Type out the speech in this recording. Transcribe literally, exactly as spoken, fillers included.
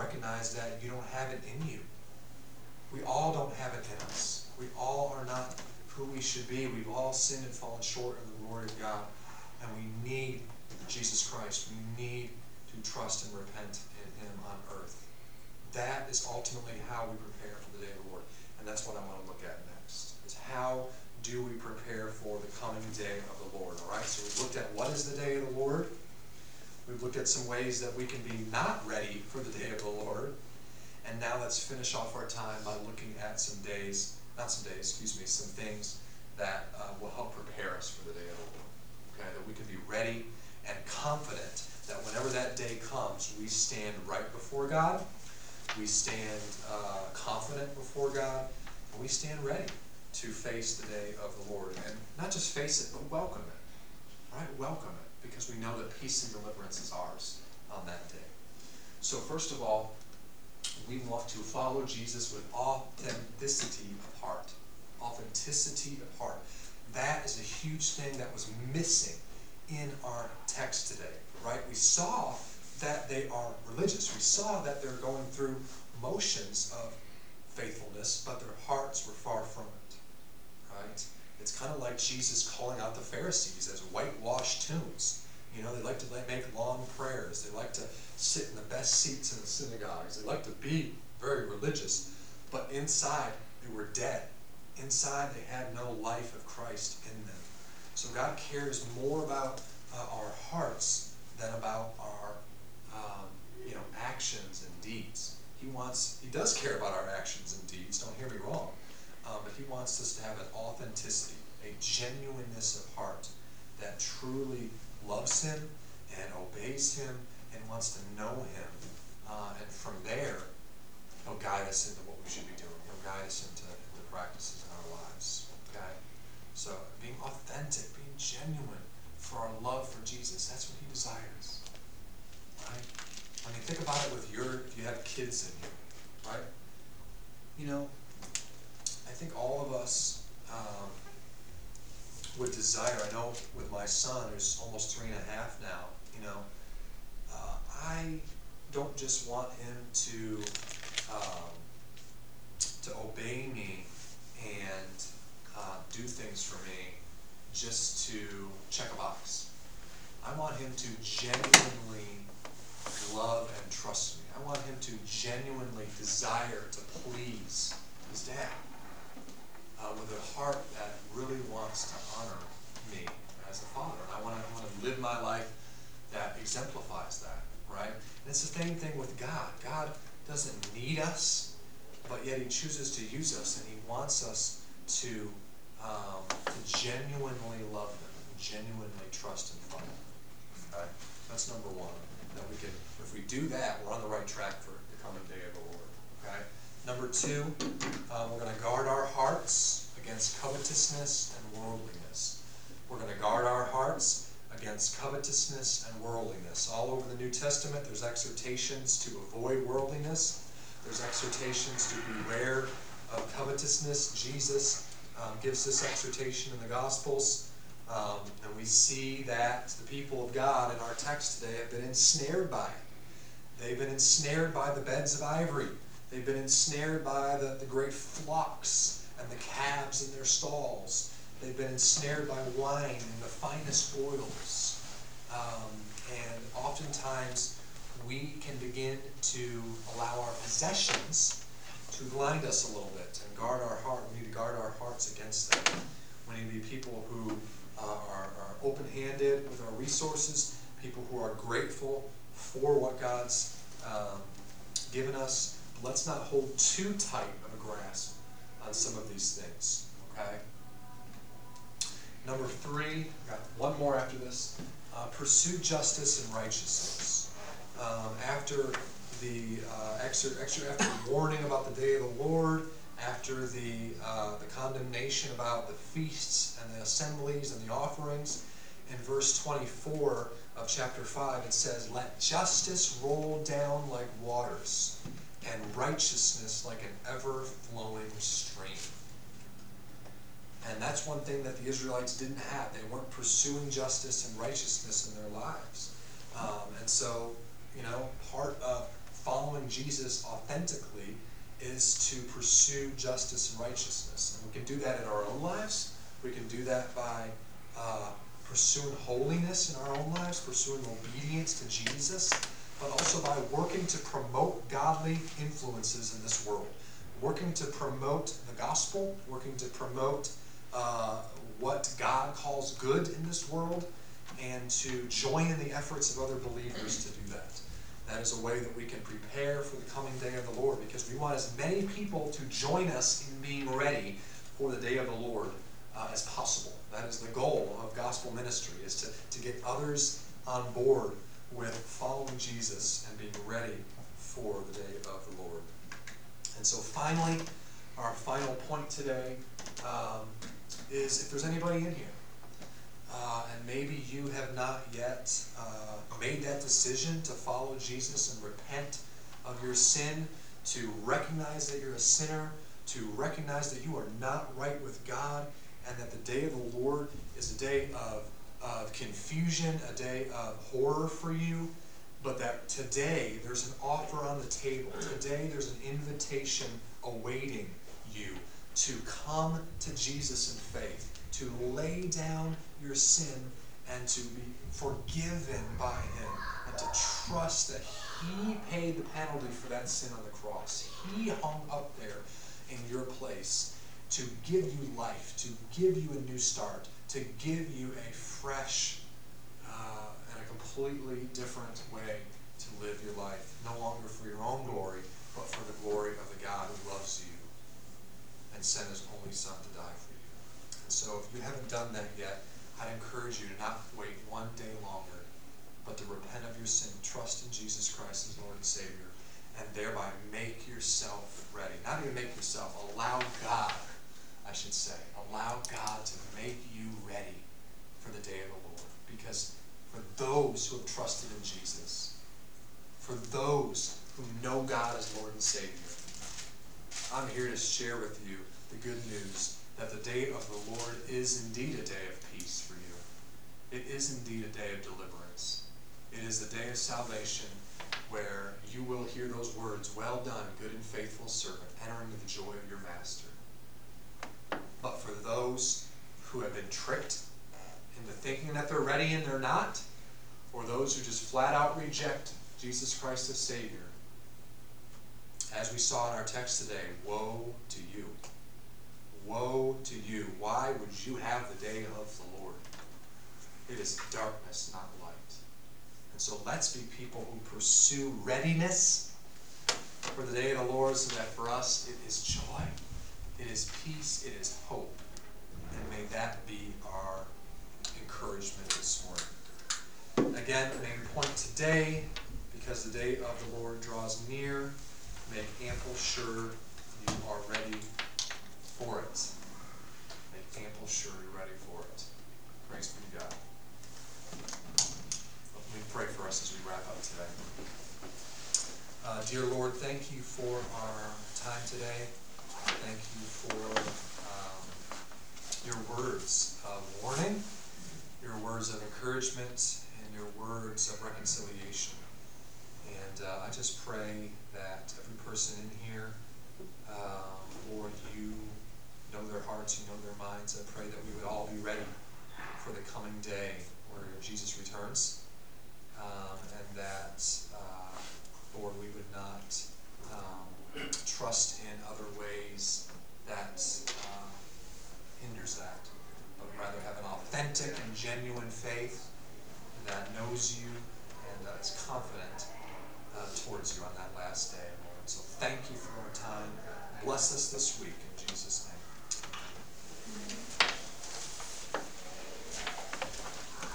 recognize that you don't have it in you. We all don't have it in us. We all are not who we should be. We've all sinned and fallen short of the glory of God. And we need Jesus Christ. We need to trust and repent in Him on earth. That is ultimately how we prepare for the day of the Lord. And that's what I want to look at next. Is how do we prepare for the coming day of the Lord? All right, so we've looked at what is the day of the Lord. We've looked at some ways that we can be not ready for the day of the Lord. And now let's finish off our time by looking at some days, not some days, excuse me, some things that uh, will help prepare us for the day of the Lord. Okay, that we can be ready and confident that whenever that day comes, we stand right before God, we stand uh, confident before God, and we stand ready to face the day of the Lord. And not just face it, but welcome it. Right? Welcome it, because we know that peace and deliverance is ours on that day. So first of all, we want to follow Jesus with authenticity of heart. Authenticity of heart. That is a huge thing that was missing in our text today. Right? We saw that they are religious. We saw that they're going through motions of faithfulness, but their hearts were far from it. Right? It's kind of like Jesus calling out the Pharisees as whitewashed tombs. You know, they like to make long prayers. They like to sit in the best seats in the synagogues. They like to be very religious. But inside, they were dead. Inside, they had no life of Christ in them. So God cares more about uh, our hearts than about our um, you know, actions and deeds. He wants, He does care about our actions and deeds, don't hear me wrong. Um, but He wants us to have an authenticity, a genuineness of heart that truly loves Him and obeys Him and wants to know Him. Uh, and from there, He'll guide us into what we should be doing. He'll guide us into, into practices in our lives. Okay? So being authentic, being genuine for our love for Jesus, that's what He desires. Right? I mean, think about it with your, if you have kids in you, right? You know, I think all of us um, would desire, I know with my son, who's almost three and a half now, you know, uh, I don't just want him to um, to obey me and uh, do things for me just to check a box. I want him to genuinely love and trust me. I want him to genuinely desire to please his dad uh, with a heart that really wants to honor me as a father. And I want to, I want to live my life that exemplifies that, right? And it's the same thing with God. God doesn't need us, but yet He chooses to use us, and He wants us to, um, to genuinely love Him, and genuinely trust and follow Him. Okay? That's number one. That we can, if we do that, we're on the right track for the coming day of the Lord. Okay? Number two, um, we're going to guard our hearts against covetousness and worldliness. We're going to guard our hearts against covetousness and worldliness. All over the New Testament, there's exhortations to avoid worldliness. There's exhortations to beware of covetousness. Jesus um, gives this exhortation in the Gospels. Um, and we see that the people of God in our text today have been ensnared by it. They've been ensnared by the beds of ivory. They've been ensnared by the, the great flocks and the calves in their stalls. They've been ensnared by wine and the finest oils. Um, and oftentimes we can begin to allow our possessions to blind us a little bit and guard our heart. We need to guard our hearts against that. We need to be people who uh, are, are open-handed with our resources, people who are grateful for what God's um, given us. Let's not hold too tight of a grasp on some of these things, okay? Number three, got one more after this. Uh, pursue justice and righteousness. Um, after the uh, extra, extra, after the warning about the day of the Lord, after the uh, the condemnation about the feasts and the assemblies and the offerings, in verse twenty-four of chapter five, it says, "Let justice roll down like waters, and righteousness like an ever-flowing stream." And that's one thing that the Israelites didn't have. They weren't pursuing justice and righteousness in their lives. Um, and so, you know, part of following Jesus authentically is to pursue justice and righteousness. And we can do that in our own lives. We can do that by uh, pursuing holiness in our own lives, pursuing obedience to Jesus, but also by working to promote godly influences in this world. Working to promote the gospel, working to promote uh, what God calls good in this world, and to join in the efforts of other believers to do that. That is a way that we can prepare for the coming day of the Lord, because we want as many people to join us in being ready for the day of the Lord uh, as possible. That is the goal of gospel ministry, is to, to get others on board with following Jesus and being ready for the day of the Lord. And so finally, our final point today um, is if there's anybody in here, uh, and maybe you have not yet uh, made that decision to follow Jesus and repent of your sin, to recognize that you're a sinner, to recognize that you are not right with God, and that the day of the Lord is a day of, of confusion, a day of horror for you, but that today there's an offer on the table. Today there's an invitation awaiting you to come to Jesus in faith, to lay down your sin and to be forgiven by him, and to trust that he paid the penalty for that sin on the cross. He hung up there in your place to give you life, to give you a new start, to give you a fresh uh, and a completely different way to live your life, no longer for your own glory, but for the glory of the God who loves you and sent his only Son to die for you. And so if you haven't done that yet, I'd encourage you to not wait one day longer, but to repent of your sin, trust in Jesus Christ as Lord and Savior, and thereby make yourself ready. Not even make yourself, allow God, I should say, allow God to make you ready for the day of the Lord. Because for those who have trusted in Jesus, for those who know God as Lord and Savior, I'm here to share with you the good news that the day of the Lord is indeed a day of peace for you. It is indeed a day of deliverance. It is the day of salvation where you will hear those words, "Well done, good and faithful servant, enter into the joy of your master." But for those who have been tricked into thinking that they're ready and they're not, or those who just flat out reject Jesus Christ as Savior, as we saw in our text today, woe to you. Woe to you. Why would you have the day of the Lord? It is darkness, not light. And so let's be people who pursue readiness for the day of the Lord, so that for us it is joy, it is peace, it is hope. And may that be our encouragement this morning. Again, the main point today, because the day of the Lord draws near, make ample sure you are ready for it. Make ample sure you're ready for it. Praise be to God. Let me pray for us as we wrap up today. Uh, dear Lord, thank you for our time today. Thank you for um, your words of warning, your words of encouragement, and your words of reconciliation. And uh, I just pray that every person in here, uh, Lord, you know their hearts, you know their minds. I pray that we would all be ready for the coming day where Jesus returns, um, and that, uh, Lord, we would not um, trust in other ways that uh, hinders that, but rather have an authentic and genuine faith that knows you and uh, is confident uh, towards you on that last day, Lord. So thank you for our time. Bless us this week.